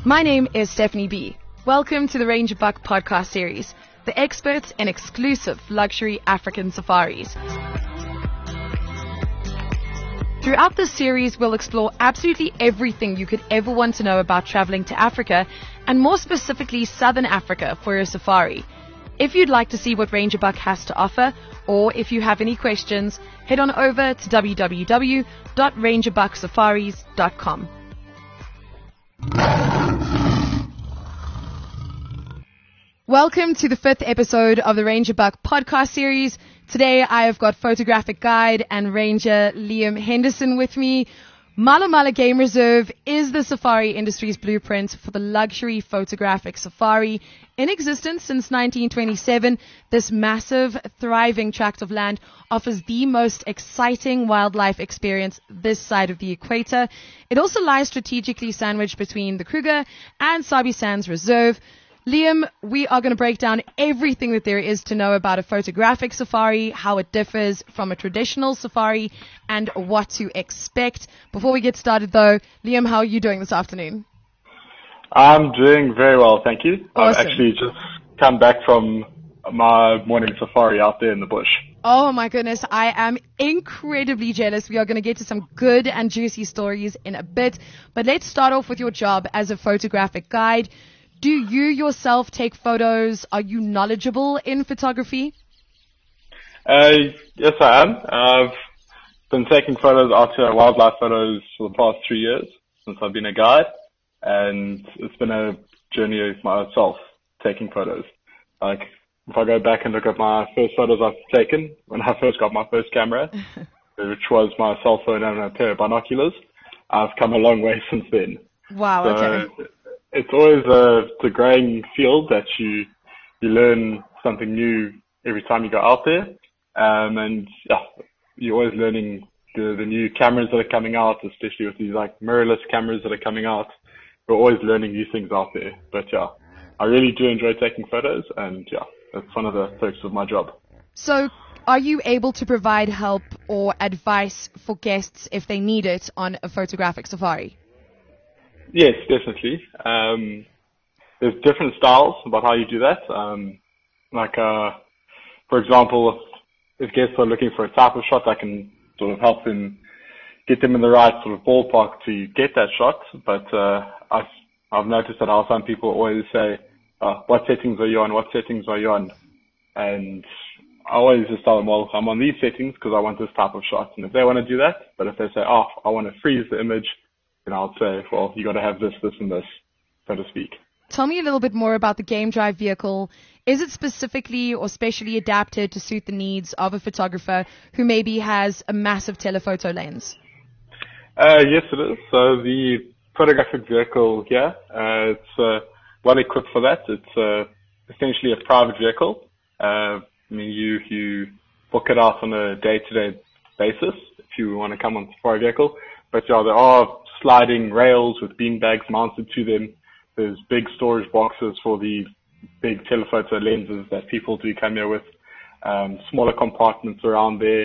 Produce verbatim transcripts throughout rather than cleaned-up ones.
My name is Stephanie B. Welcome to the Ranger Buck podcast series, the experts in exclusive luxury African safaris. Throughout this series, we'll explore absolutely everything you could ever want to know about traveling to Africa, and more specifically Southern Africa for a safari. If you'd like to see what Ranger Buck has to offer, or if you have any questions, head on over to w w w dot ranger buck safaris dot com. Welcome to the fifth episode of the Ranger Buck podcast series. Today I have got photographic guide and ranger Liam Henderson with me. Mala Mala Game Reserve is the safari industry's blueprint for the luxury photographic safari. In existence since nineteen twenty-seven, this massive, thriving tract of land offers the most exciting wildlife experience this side of the equator. It also lies strategically sandwiched between the Kruger and Sabi Sands Reserve. Liam, we are going to break down everything that there is to know about a photographic safari, how it differs from a traditional safari, and what to expect. Before we get started, though, Liam, how are you doing this afternoon? I'm doing very well, thank you. Awesome. I've actually just come back from my morning safari out there in the bush. Oh, my goodness. I am incredibly jealous. We are going to get to some good and juicy stories in a bit. But let's start off with your job as a photographic guide. Do you yourself take photos? Are you knowledgeable in photography? Uh, yes, I am. I've been taking photos out here, wildlife photos, for the past three years since I've been a guide, and it's been a journey of myself taking photos. Like, if I go back and look at my first photos I've taken when I first got my first camera, which was my cell phone and a pair of binoculars, I've come a long way since then. Wow, so, okay. It's always a, it's a growing field that you you learn something new every time you go out there, um, and yeah, you're always learning the, the new cameras that are coming out, especially with these like mirrorless cameras that are coming out. We're always learning new things out there. But yeah, I really do enjoy taking photos, and yeah, that's one of the perks of my job. So, are you able to provide help or advice for guests if they need it on a photographic safari? Yes, definitely. Um, there's different styles about how you do that. Um, like, uh, for example, if guests are looking for a type of shot, I can sort of help them get them in the right sort of ballpark to get that shot. But uh, I've, I've noticed that how some people always say, uh, what settings are you on? What settings are you on? And I always just tell them, well, I'm on these settings because I want this type of shot. And if they want to do that, but if they say, oh, I want to freeze the image, then I'll say, well, you got to have this, this, and this, so to speak. Tell me a little bit more about the Game Drive vehicle. Is it specifically or specially adapted to suit the needs of a photographer who maybe has a massive telephoto lens? Uh, yes, it is. So the photographic vehicle here, uh, it's uh, well equipped for that. It's uh, essentially a private vehicle. Uh, I mean, you you book it out on a day-to-day basis if you want to come on safari vehicle. But yeah, there are sliding rails with bean bags mounted to them. There's big storage boxes for the big telephoto lenses that people do come here with. Um, smaller compartments around there.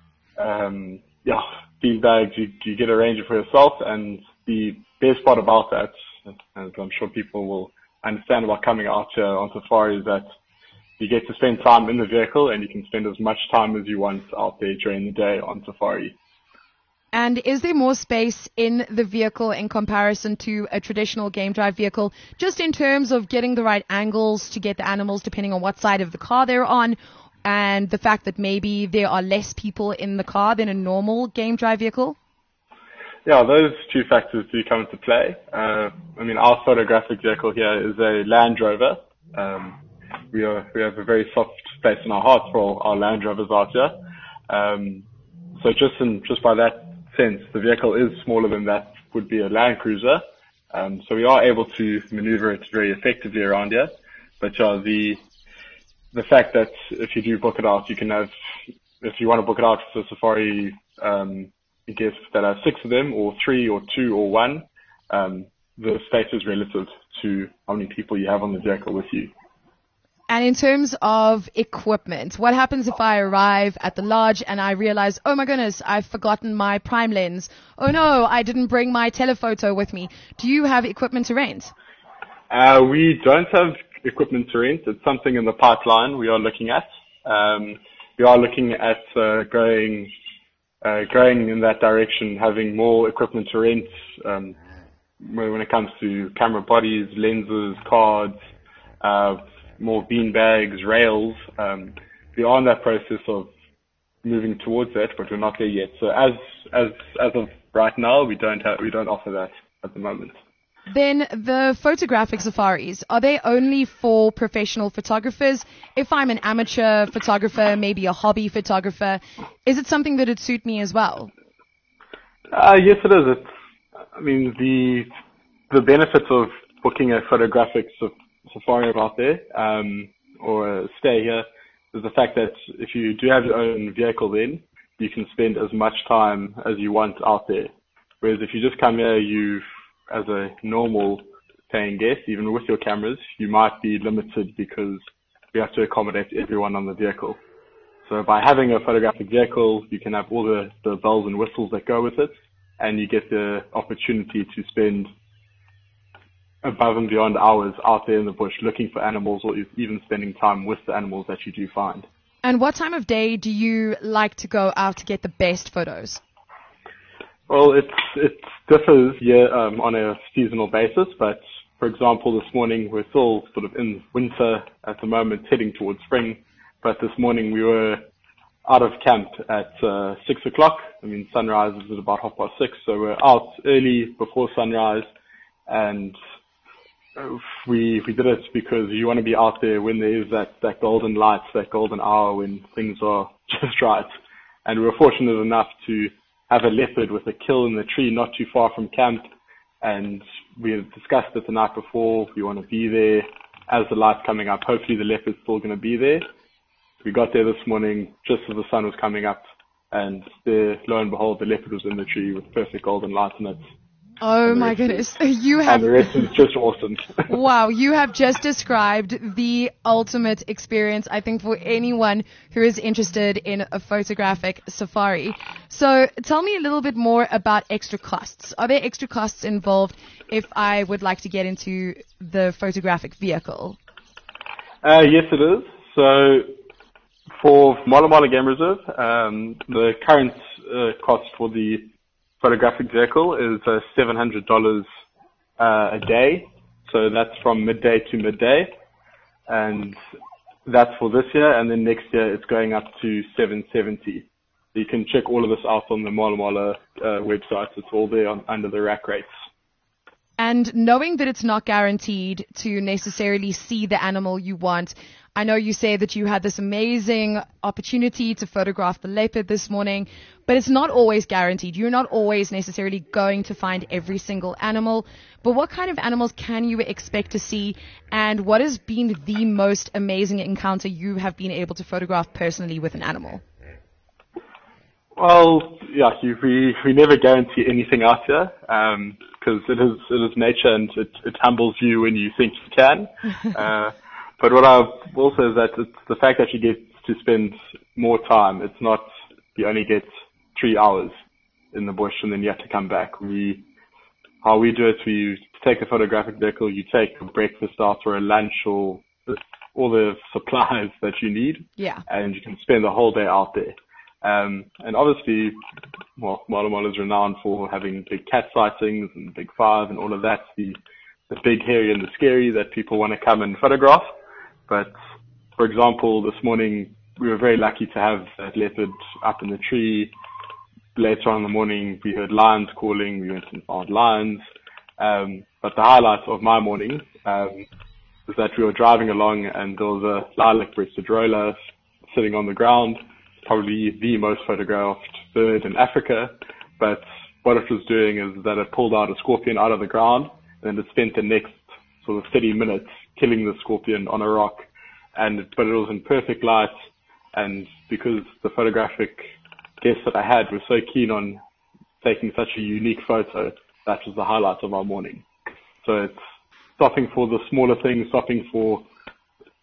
Um, yeah, bean bags, you, you get a ranger for yourself. And the best part about that, as I'm sure people will understand about coming out here on safari, is that you get to spend time in the vehicle and you can spend as much time as you want out there during the day on safari. And is there more space in the vehicle in comparison to a traditional Game Drive vehicle, just in terms of getting the right angles to get the animals depending on what side of the car they're on, and the fact that maybe there are less people in the car than a normal Game Drive vehicle? Yeah, those two factors do come into play. Uh, I mean, our photographic vehicle here is a Land Rover. Um, we are we have a very soft place in our hearts for all our Land Rovers out here. Um, so just in just by that sense, the vehicle is smaller than that would be a Land Cruiser. Um, so we are able to maneuver it very effectively around here. But yeah, the the fact that if you do book it out, you can have, if you want to book it out for safari, um, guests that have six of them, or three, or two, or one, um, the space is relative to how many people you have on the vehicle with you. And in terms of equipment, what happens if I arrive at the lodge and I realize, oh my goodness, I've forgotten my prime lens. Oh no, I didn't bring my telephoto with me. Do you have equipment to rent? Uh, we don't have equipment to rent. It's something in the pipeline we are looking at. Um, we are looking at uh, going uh, going in that direction, having more equipment to rent um, when it comes to camera bodies, lenses, cards, uh, more bean bags, rails. Um, we are in that process of moving towards that, but we're not there yet. So as as as of right now, we don't have we don't offer that at the moment. Then the photographic safaris, are they only for professional photographers? If I'm an amateur photographer, maybe a hobby photographer, is it something that would suit me as well? Uh, yes, it is. It's, I mean, the the benefits of booking a photographic safari out there um, or a stay here is the fact that if you do have your own vehicle, then you can spend as much time as you want out there. Whereas if you just come here, you as a normal paying guest, even with your cameras, you might be limited because we have to accommodate everyone on the vehicle. So by having a photographic vehicle, you can have all the, the bells and whistles that go with it, and you get the opportunity to spend above and beyond hours out there in the bush looking for animals, or even spending time with the animals that you do find. And what time of day do you like to go out to get the best photos? Well, it's, it differs yeah, um, on a seasonal basis, but for example, this morning we're still sort of in winter at the moment, heading towards spring, but this morning we were out of camp at uh, six o'clock. I mean, sunrise is at about half past six, so we're out early before sunrise, and we we did it because you want to be out there when there is that, that golden light, that golden hour when things are just right. And we were fortunate enough to have a leopard with a kill in the tree not too far from camp, and we had discussed it the night before. We want to be there as the light's coming up. Hopefully the leopard's still going to be there. We got there this morning just as the sun was coming up, and there, lo and behold, the leopard was in the tree with perfect golden light in it. Oh my goodness. You have, and the rest is just awesome. Wow, you have just described the ultimate experience, I think, for anyone who is interested in a photographic safari. So tell me a little bit more about extra costs. Are there extra costs involved if I would like to get into the photographic vehicle? Uh, yes, it is. So for Mala Mala Game Reserve, um, the current uh, cost for the photographic vehicle is uh, seven hundred dollars uh, a day. So that's from midday to midday. And that's for this year. And then next year it's going up to seven hundred seventy dollars. You can check all of this out on the Mala Mala uh, website. It's all there on, under the rack rates. And knowing that it's not guaranteed to necessarily see the animal you want, I know you say that you had this amazing opportunity to photograph the leopard this morning, but it's not always guaranteed. You're not always necessarily going to find every single animal. But what kind of animals can you expect to see, and what has been the most amazing encounter you have been able to photograph personally with an animal? Well, yeah, you, we we never guarantee anything out here because um, it is it is nature, and it, it humbles you when you think you can. uh, But what I will say is that it's the fact that you get to spend more time. It's not you only get three hours in the bush and then you have to come back. We, how we do it, we take a photographic vehicle, you take a breakfast out or a lunch or all the supplies that you need. Yeah. And you can spend the whole day out there. Um, and obviously, well, Mala Mala is renowned for having big cat sightings and big five and all of that, the, the big, hairy and the scary that people want to come and photograph. But, for example, this morning we were very lucky to have that leopard up in the tree. Later on in the morning we heard lions calling. We went and found lions. Um, but the highlight of my morning um, was that we were driving along and there was a lilac-breasted roller sitting on the ground, probably the most photographed bird in Africa. But what it was doing is that it pulled out a scorpion out of the ground, and it spent the next sort of thirty minutes killing the scorpion on a rock, and but it was in perfect light, and because the photographic guests that I had were so keen on taking such a unique photo, that was the highlight of our morning. So it's stopping for the smaller things, stopping for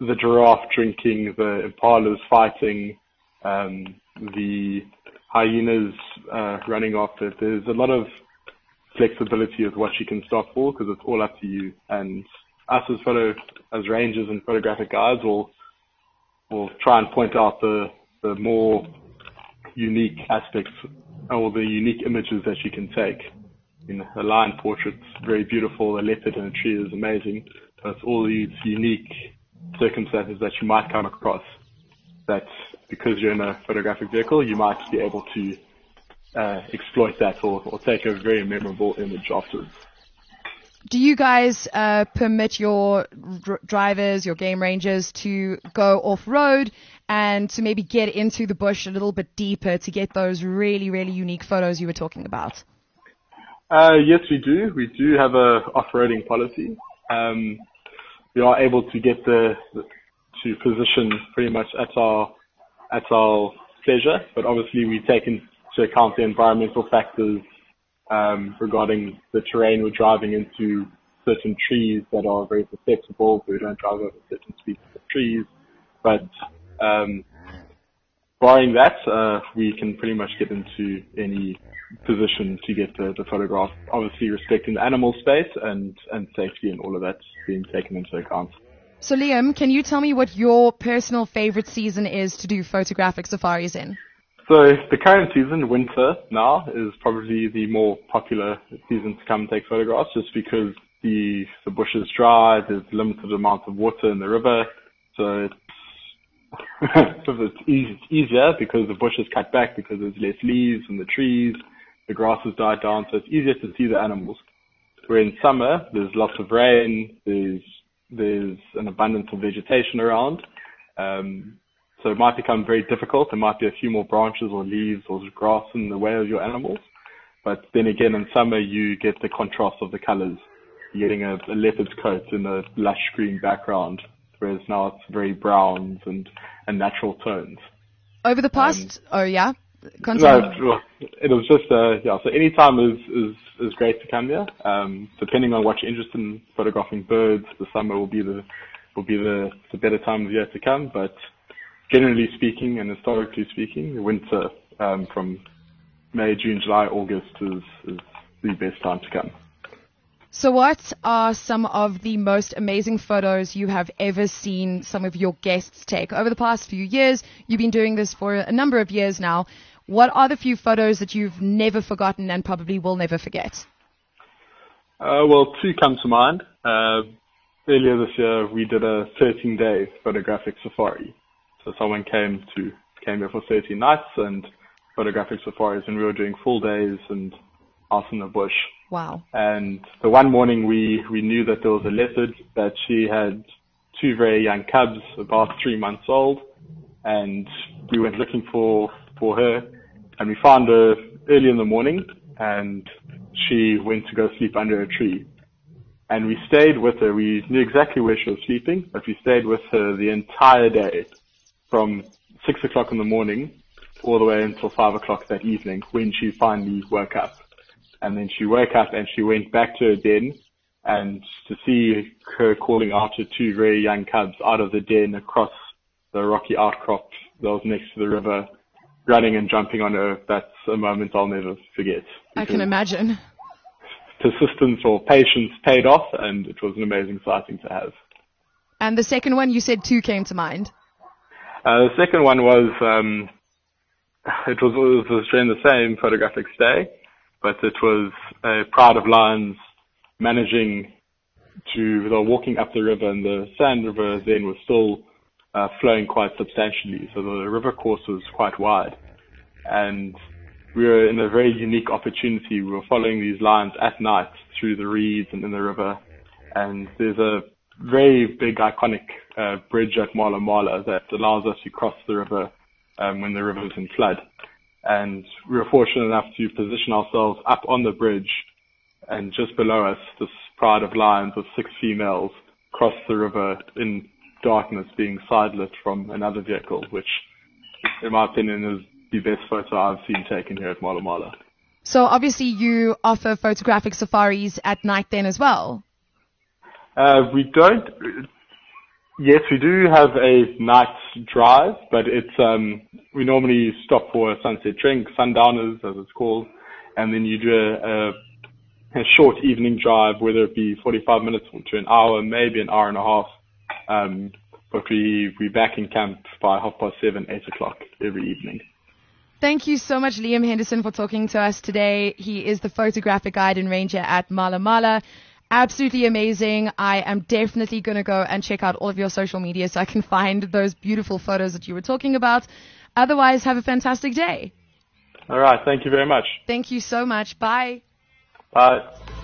the giraffe drinking, the impalas fighting, um, the hyenas uh, running after it. There's a lot of flexibility with what you can stop for because it's all up to you. And us as photo, as rangers and photographic guides will will try and point out the the more unique aspects or the unique images that you can take. You know, a lion portrait's very beautiful, a leopard in a tree is amazing, but it's all these unique circumstances that you might come across that because you're in a photographic vehicle, you might be able to uh, exploit that or, or take a very memorable image afterwards. Do you guys uh, permit your dr- drivers, your game rangers to go off-road and to maybe get into the bush a little bit deeper to get those really, really unique photos you were talking about? Uh, yes, we do. We do have a off-roading policy. Um, we are able to get the, the to position pretty much at our at our pleasure, but obviously we take into account the environmental factors um, regarding the terrain we're driving into, certain trees that are very susceptible, so we don't drive over certain species of trees. But um, barring that, uh, we can pretty much get into any position to get the, the photograph, obviously respecting the animal space and, and safety and all of that being taken into account. So Liam, can you tell me what your personal favorite season is to do photographic safaris in? So the current season, winter now, is probably the more popular season to come and take photographs just because the, the bush is dry, there's limited amount of water in the river, so it's, so it's, easy, it's easier because the bush is cut back because there's less leaves in the trees, the grass has died down, so it's easier to see the animals. Where in summer, there's lots of rain, there's there's an abundance of vegetation around, um, so it might become very difficult. There might be a few more branches or leaves or grass in the way of your animals, but then again, in summer, you get the contrast of the colors. You're getting a, a leopard's coat in a lush green background, whereas now it's very browns and, and natural tones. Over the past, um, oh yeah? Continue. No, it was just, uh, yeah, so any time is, is, is great to come here. Um, depending on what you're interested in photographing birds, the summer will be the, will be the, the better time of year to come, but generally speaking and historically speaking, the winter, um, from May, June, July, August is, is the best time to come. So what are some of the most amazing photos you have ever seen some of your guests take? Over the past few years, you've been doing this for a number of years now. What are the few photos that you've never forgotten and probably will never forget? Uh, well, two come to mind. Uh, earlier this year, we did a thirteen-day photographic safari. So someone came to came here for thirteen nights and photographic safaris, and we were doing full days and out in the bush. Wow. And the one morning we, we knew that there was a leopard, that she had two very young cubs, about three months old, and we went looking for, for her, and we found her early in the morning, and she went to go sleep under a tree. And we stayed with her. We knew exactly where she was sleeping, but we stayed with her the entire day, from six o'clock in the morning all the way until five o'clock that evening, when she finally woke up. And then she woke up and she went back to her den, and to see her calling out her two very young cubs out of the den across the rocky outcrop that was next to the river, running and jumping on her, that's a moment I'll never forget. I can imagine. Persistence or patience paid off, and it was an amazing sighting to have. And the second one, you said two came to mind. Uh, the second one was, um, it was, it was during the same photographic stay, but it was a pride of lions managing to, they were walking up the river, and the Sand River then was still uh, flowing quite substantially, so the river course was quite wide. And we were in a very unique opportunity. We were following these lions at night through the reeds and in the river, and there's a very big iconic uh, bridge at Mala Mala that allows us to cross the river um, when the river is in flood. And we were fortunate enough to position ourselves up on the bridge, and just below us, this pride of lions with six females crossed the river in darkness, being sidelit from another vehicle, which, in my opinion, is the best photo I've seen taken here at Mala Mala. So obviously you offer photographic safaris at night then as well? Uh, we don't. Yes, we do have a night drive, but it's um, we normally stop for a sunset drink, sundowners as it's called, and then you do a, a, a short evening drive, whether it be forty-five minutes to an hour, maybe an hour and a half. Um, but we we back in camp by half past seven, eight o'clock every evening. Thank you so much, Liam Henderson, for talking to us today. He is the photographic guide and ranger at Mala Mala. Absolutely amazing. I am definitely going to go and check out all of your social media so I can find those beautiful photos that you were talking about. Otherwise, have a fantastic day. All right. Thank you very much. Thank you so much. Bye. Bye.